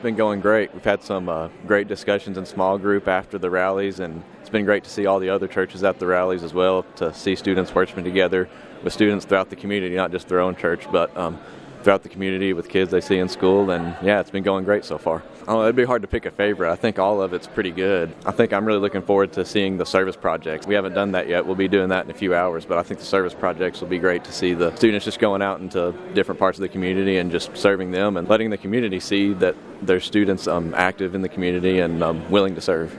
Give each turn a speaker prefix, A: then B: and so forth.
A: been going great. We've had some great discussions in small group after the rallies, and it's been great to see all the other churches at the rallies as well, to see students worshiping together with students throughout the community, not just their own church, but throughout the community with kids they see in school. And yeah, it's been going great so far. It'd be hard to pick a favorite. I think all of it's pretty good. I think I'm really looking forward to seeing the service projects. We haven't done that yet. We'll be doing that in a few hours, but I think the service projects will be great to see the students just going out into different parts of the community and just serving them and letting the community see that there's students active in the community and willing to serve.